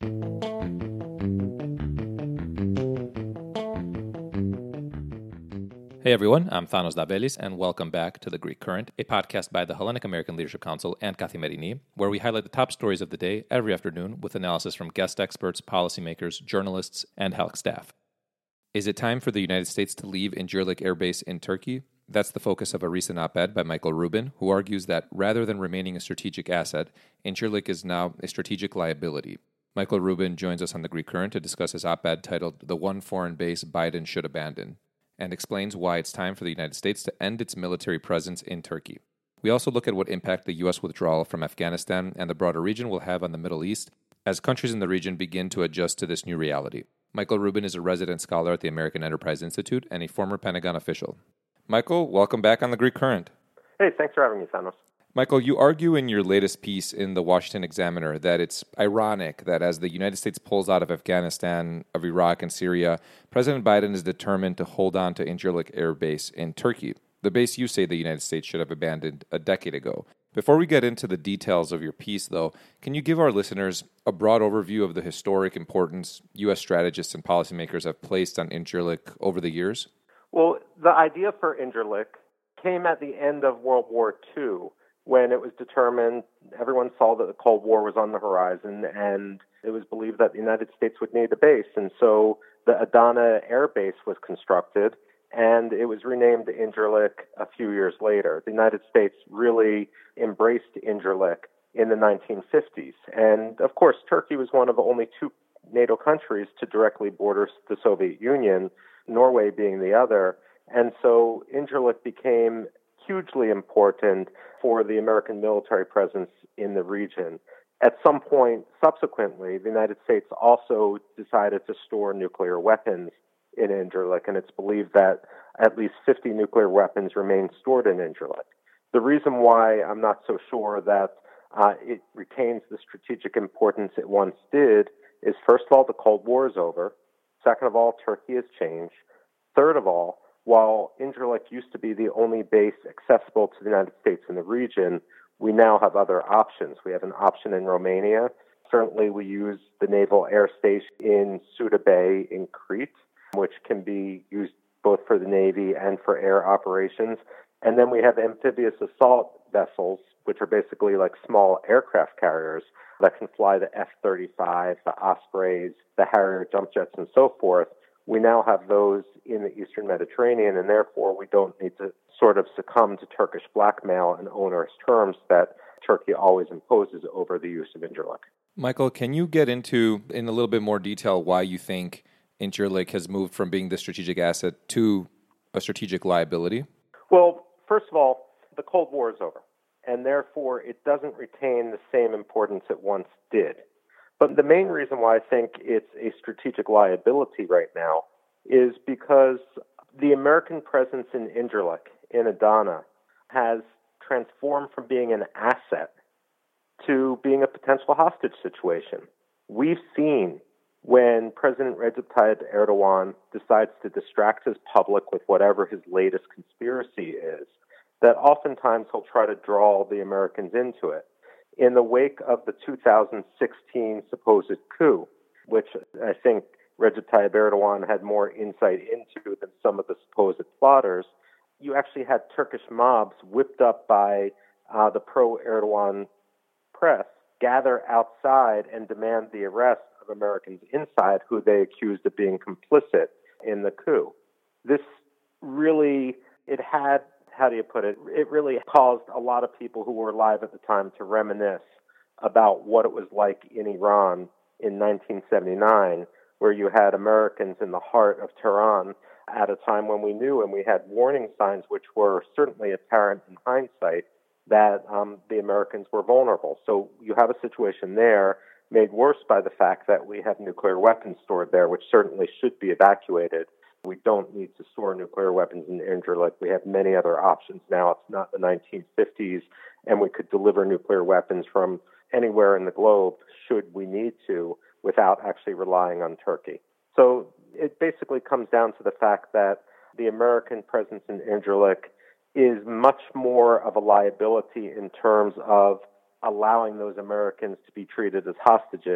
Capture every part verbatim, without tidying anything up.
Hey everyone, I'm Thanos Dabelis, and welcome back to The Greek Current, a podcast by the Hellenic American Leadership Council and Kathimerini, where we highlight the top stories of the day every afternoon with analysis from guest experts, policymakers, journalists, and H E L C staff. Is it time for the United States to leave Incirlik Air Base in Turkey? That's the focus of a recent op-ed by Michael Rubin, who argues that rather than remaining a strategic asset, Incirlik is now a strategic liability. Michael Rubin joins us on The Greek Current to discuss his op-ed titled "The One Foreign Base Biden Should Abandon," and explains why it's time for the United States to end its military presence in Turkey. We also look at what impact the U S withdrawal from Afghanistan and the broader region will have on the Middle East as countries in the region begin to adjust to this new reality. Michael Rubin is a resident scholar at the American Enterprise Institute and a former Pentagon official. Michael, welcome back on The Greek Current. Hey, thanks for having me, Thanos. Michael, you argue in your latest piece in the Washington Examiner that it's ironic that as the United States pulls out of Afghanistan, of Iraq, and Syria, President Biden is determined to hold on to Incirlik Air Base in Turkey, the base you say the United States should have abandoned a decade ago. Before we get into the details of your piece, though, can you give our listeners a broad overview of the historic importance U S strategists and policymakers have placed on Incirlik over the years? Well, the idea for Incirlik came at the end of World War Two, when it was determined, everyone saw that the Cold War was on the horizon, and it was believed that the United States would need a base. And so the Adana Air Base was constructed, and it was renamed Incirlik a few years later. The United States really embraced Incirlik in the nineteen fifties. And, of course, Turkey was one of the only two NATO countries to directly border the Soviet Union, Norway being the other. And so Incirlik became hugely important for the American military presence in the region. At some point subsequently, the United States also decided to store nuclear weapons in Incirlik, and it's believed that at least fifty nuclear weapons remain stored in Incirlik. The reason why I'm not so sure that uh, it retains the strategic importance it once did is, first of all, the Cold War is over. Second of all, Turkey has changed. Third of all, while Incirlik used to be the only base accessible to the United States in the region, we now have other options. We have an option in Romania. Certainly, we use the Naval Air Station in Suda Bay in Crete, which can be used both for the Navy and for air operations. And then we have amphibious assault vessels, which are basically like small aircraft carriers that can fly the F thirty-five, the Ospreys, the Harrier jump jets, and so forth. We now have those in the Eastern Mediterranean, and therefore we don't need to sort of succumb to Turkish blackmail and onerous terms that Turkey always imposes over the use of Incirlik. Michael, can you get into, in a little bit more detail, why you think Incirlik has moved from being the strategic asset to a strategic liability? Well, first of all, the Cold War is over, and therefore it doesn't retain the same importance it once did. But the main reason why I think it's a strategic liability right now is because the American presence in Incirlik, in Adana, has transformed from being an asset to being a potential hostage situation. We've seen when President Recep Tayyip Erdogan decides to distract his public with whatever his latest conspiracy is, that oftentimes he'll try to draw the Americans into it. In the wake of the two thousand sixteen supposed coup, which I think Recep Tayyip Erdogan had more insight into than some of the supposed plotters, you actually had Turkish mobs whipped up by uh, the pro-Erdogan press gather outside and demand the arrest of Americans inside who they accused of being complicit in the coup. This really, it had how do you put it? It really caused a lot of people who were alive at the time to reminisce about what it was like in Iran in nineteen seventy-nine, where you had Americans in the heart of Tehran at a time when we knew and we had warning signs, which were certainly apparent in hindsight, that um, the Americans were vulnerable. So you have a situation there made worse by the fact that we have nuclear weapons stored there, which certainly should be evacuated. We don't need to store nuclear weapons in Incirlik. We have many other options now. It's not the nineteen fifties, and we could deliver nuclear weapons from anywhere in the globe should we need to without actually relying on Turkey. So it basically comes down to the fact that the American presence in Incirlik is much more of a liability in terms of allowing those Americans to be treated as hostages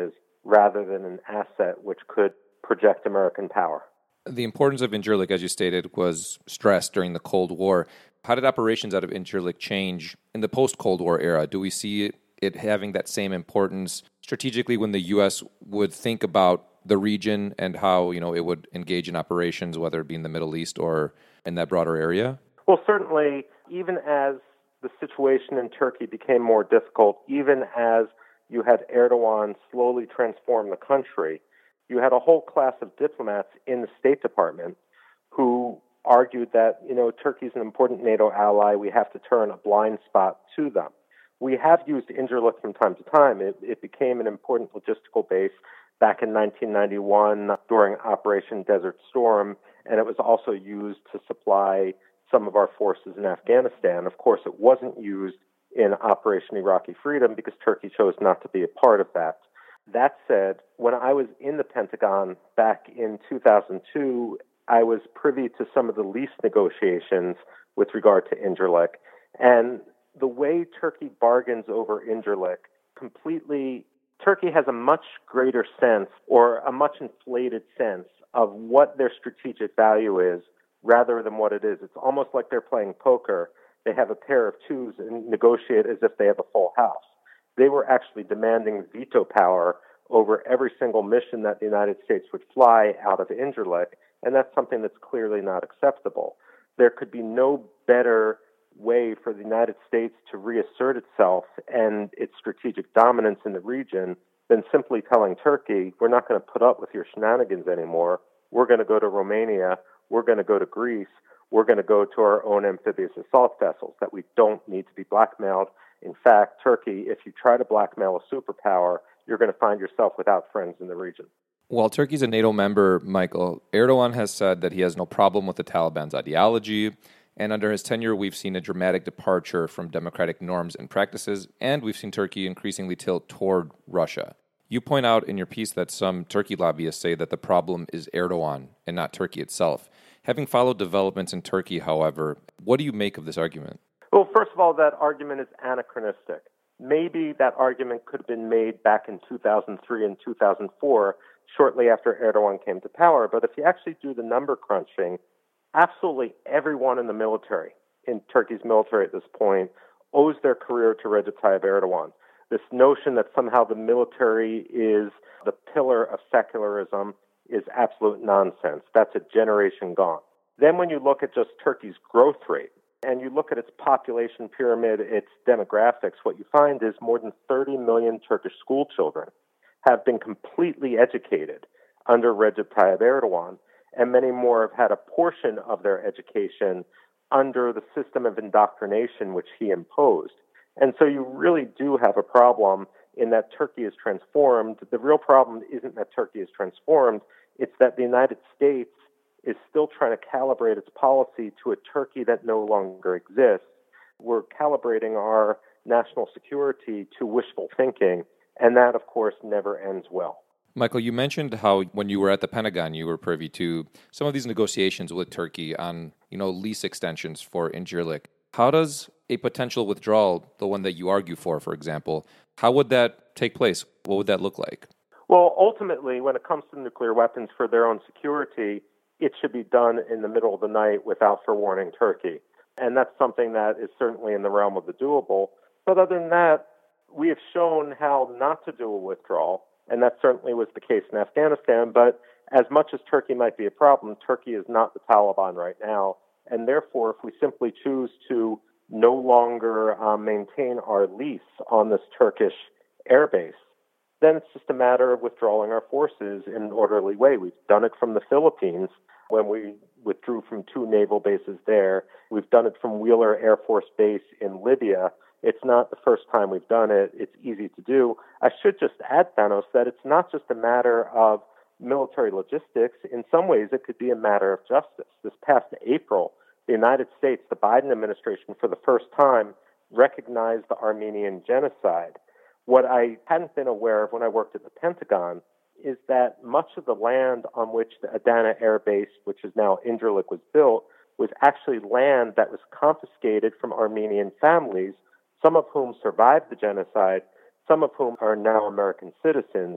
rather than an asset which could project American power. The importance of Incirlik, as you stated, was stressed during the Cold War. How did operations out of Incirlik change in the post-Cold War era? Do we see it, it having that same importance strategically when the U S would think about the region and how, you know, it would engage in operations, whether it be in the Middle East or in that broader area? Well, certainly, even as the situation in Turkey became more difficult, even as you had Erdogan slowly transform the country, you had a whole class of diplomats in the State Department who argued that, you know, Turkey's an important NATO ally. We have to turn a blind spot to them. We have used Incirlik from time to time. It, it became an important logistical base back in nineteen ninety-one during Operation Desert Storm, and it was also used to supply some of our forces in Afghanistan. Of course, it wasn't used in Operation Iraqi Freedom because Turkey chose not to be a part of that. That said, when I was in the Pentagon back in two thousand two, I was privy to some of the lease negotiations with regard to Incirlik. And the way Turkey bargains over Incirlik completely, Turkey has a much greater sense or a much inflated sense of what their strategic value is rather than what it is. It's almost like they're playing poker. They have a pair of twos and negotiate as if they have a full house. They were actually demanding veto power over every single mission that the United States would fly out of Incirlik, and that's something that's clearly not acceptable. There could be no better way for the United States to reassert itself and its strategic dominance in the region than simply telling Turkey, we're not going to put up with your shenanigans anymore. We're going to go to Romania. We're going to go to Greece. We're going to go to our own amphibious assault vessels, that we don't need to be blackmailed. In fact, Turkey, if you try to blackmail a superpower, you're going to find yourself without friends in the region. While Turkey's a NATO member, Michael, Erdogan has said that he has no problem with the Taliban's ideology, and under his tenure, we've seen a dramatic departure from democratic norms and practices, and we've seen Turkey increasingly tilt toward Russia. You point out in your piece that some Turkey lobbyists say that the problem is Erdogan and not Turkey itself. Having followed developments in Turkey, however, what do you make of this argument? Well, first of all, that argument is anachronistic. Maybe that argument could have been made back in two thousand three and two thousand four, shortly after Erdogan came to power. But if you actually do the number crunching, absolutely everyone in the military, in Turkey's military at this point, owes their career to Recep Tayyip Erdogan. This notion that somehow the military is the pillar of secularism is absolute nonsense. That's a generation gone. Then when you look at just Turkey's growth rate, and you look at its population pyramid, its demographics, what you find is more than thirty million Turkish school children have been completely educated under Recep Tayyip Erdogan, and many more have had a portion of their education under the system of indoctrination which he imposed. And so you really do have a problem in that Turkey is transformed. The real problem isn't that Turkey is transformed, it's that the United States is still trying to calibrate its policy to a Turkey that no longer exists. We're calibrating our national security to wishful thinking, and that, of course, never ends well. Michael, you mentioned how when you were at the Pentagon, you were privy to some of these negotiations with Turkey on, you know, lease extensions for Incirlik. How does a potential withdrawal, the one that you argue for, for example, how would that take place? What would that look like? Well, ultimately, when it comes to nuclear weapons for their own security, it should be done in the middle of the night without forewarning Turkey. And that's something that is certainly in the realm of the doable. But other than that, we have shown how not to do a withdrawal, and that certainly was the case in Afghanistan. But as much as Turkey might be a problem, Turkey is not the Taliban right now. And therefore, if we simply choose to no longer um, maintain our lease on this Turkish airbase, then it's just a matter of withdrawing our forces in an orderly way. We've done it from the Philippines when we withdrew from two naval bases there. We've done it from Wheeler Air Force Base in Libya. It's not the first time we've done it. It's easy to do. I should just add, Thanos, that it's not just a matter of military logistics. In some ways, it could be a matter of justice. This past April, the United States, the Biden administration, for the first time, recognized the Armenian genocide. What I hadn't been aware of when I worked at the Pentagon is that much of the land on which the Adana Air Base, which is now Incirlik, was built, was actually land that was confiscated from Armenian families, some of whom survived the genocide, some of whom are now American citizens.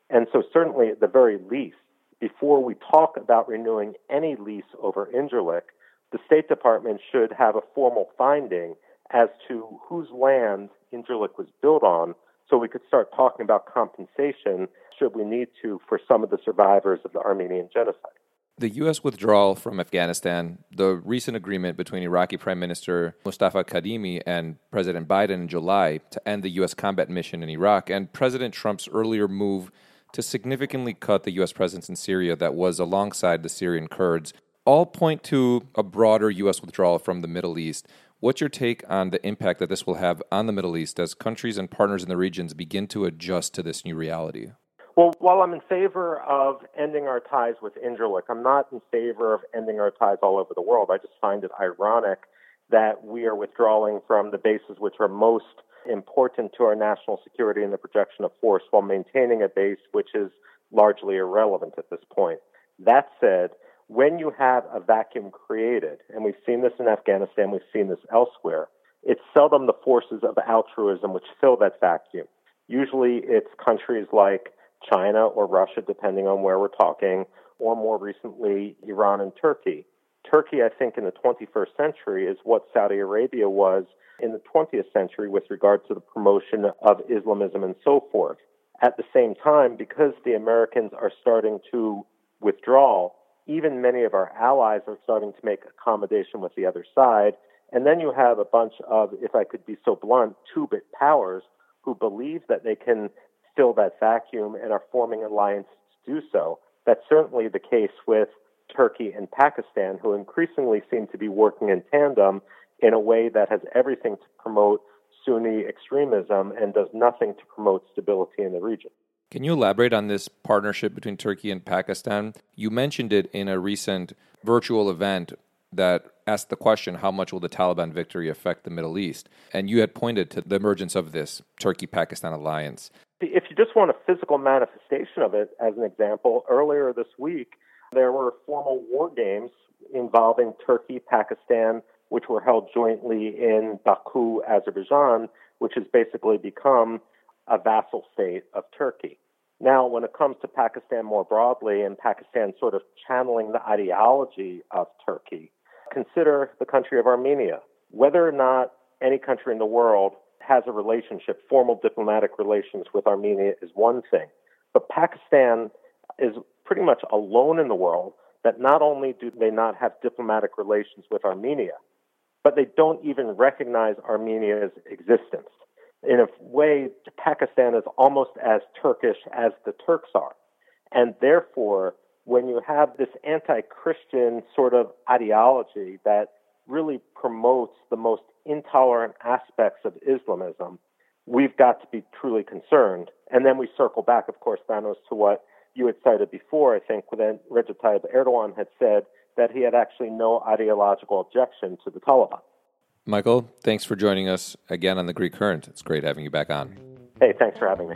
And so certainly at the very least, before we talk about renewing any lease over Incirlik, the State Department should have a formal finding as to whose land Incirlik was built on, so we could start talking about compensation, should we need to, for some of the survivors of the Armenian genocide. The U S withdrawal from Afghanistan, the recent agreement between Iraqi Prime Minister Mustafa Kadhimi and President Biden in July to end the U S combat mission in Iraq, and President Trump's earlier move to significantly cut the U S presence in Syria that was alongside the Syrian Kurds, all point to a broader U S withdrawal from the Middle East. What's your take on the impact that this will have on the Middle East as countries and partners in the regions begin to adjust to this new reality? Well, while I'm in favor of ending our ties with Incirlik, I'm not in favor of ending our ties all over the world. I just find it ironic that we are withdrawing from the bases which are most important to our national security and the projection of force while maintaining a base which is largely irrelevant at this point. That said, when you have a vacuum created, and we've seen this in Afghanistan, we've seen this elsewhere, it's seldom the forces of altruism which fill that vacuum. Usually it's countries like China or Russia, depending on where we're talking, or more recently, Iran and Turkey. Turkey, I think, in the twenty-first century is what Saudi Arabia was in the twentieth century with regard to the promotion of Islamism and so forth. At the same time, because the Americans are starting to withdraw, even many of our allies are starting to make accommodation with the other side. And then you have a bunch of, if I could be so blunt, two-bit powers who believe that they can fill that vacuum and are forming alliances to do so. That's certainly the case with Turkey and Pakistan, who increasingly seem to be working in tandem in a way that has everything to promote Sunni extremism and does nothing to promote stability in the region. Can you elaborate on this partnership between Turkey and Pakistan? You mentioned it in a recent virtual event that asked the question, how much will the Taliban victory affect the Middle East? And you had pointed to the emergence of this Turkey-Pakistan alliance. If you just want a physical manifestation of it, as an example, earlier this week, there were formal war games involving Turkey, Pakistan, which were held jointly in Baku, Azerbaijan, which has basically become a vassal state of Turkey. Now, when it comes to Pakistan more broadly and Pakistan sort of channeling the ideology of Turkey, consider the country of Armenia. Whether or not any country in the world has a relationship, formal diplomatic relations with Armenia is one thing. But Pakistan is pretty much alone in the world that not only do they not have diplomatic relations with Armenia, but they don't even recognize Armenia's existence. In a way, Pakistan is almost as Turkish as the Turks are. And therefore, when you have this anti-Christian sort of ideology that really promotes the most intolerant aspects of Islamism, we've got to be truly concerned. And then we circle back, of course, Thanos, to what you had cited before, I think, when Recep Tayyip Erdogan had said that he had actually no ideological objection to the Taliban. Michael, thanks for joining us again on The Greek Current. It's great having you back on. Hey, thanks for having me.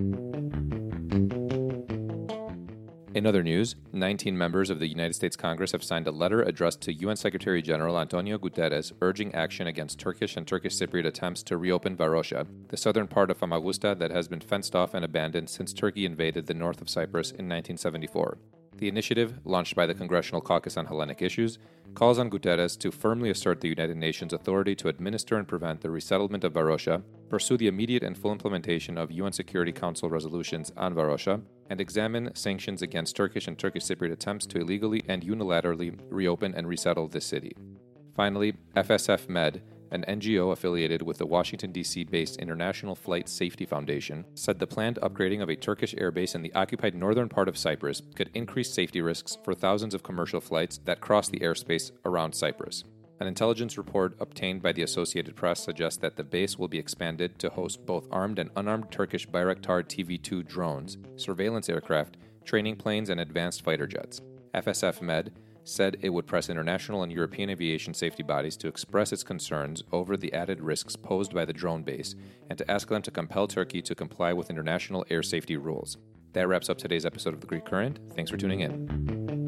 In other news, nineteen members of the United States Congress have signed a letter addressed to U N Secretary General Antonio Guterres urging action against Turkish and Turkish Cypriot attempts to reopen Varosha, the southern part of Famagusta that has been fenced off and abandoned since Turkey invaded the north of Cyprus in nineteen seventy-four. The initiative, launched by the Congressional Caucus on Hellenic Issues, calls on Guterres to firmly assert the United Nations authority to administer and prevent the resettlement of Varosha, pursue the immediate and full implementation of U N Security Council resolutions on Varosha, and examine sanctions against Turkish and Turkish Cypriot attempts to illegally and unilaterally reopen and resettle this city. Finally, F S F Med, an N G O affiliated with the Washington, D C-based International Flight Safety Foundation, said the planned upgrading of a Turkish airbase in the occupied northern part of Cyprus could increase safety risks for thousands of commercial flights that cross the airspace around Cyprus. An intelligence report obtained by the Associated Press suggests that the base will be expanded to host both armed and unarmed Turkish Bayraktar T V two drones, surveillance aircraft, training planes, and advanced fighter jets. F S F Med said it would press international and European aviation safety bodies to express its concerns over the added risks posed by the drone base and to ask them to compel Turkey to comply with international air safety rules. That wraps up today's episode of The Greek Current. Thanks for tuning in.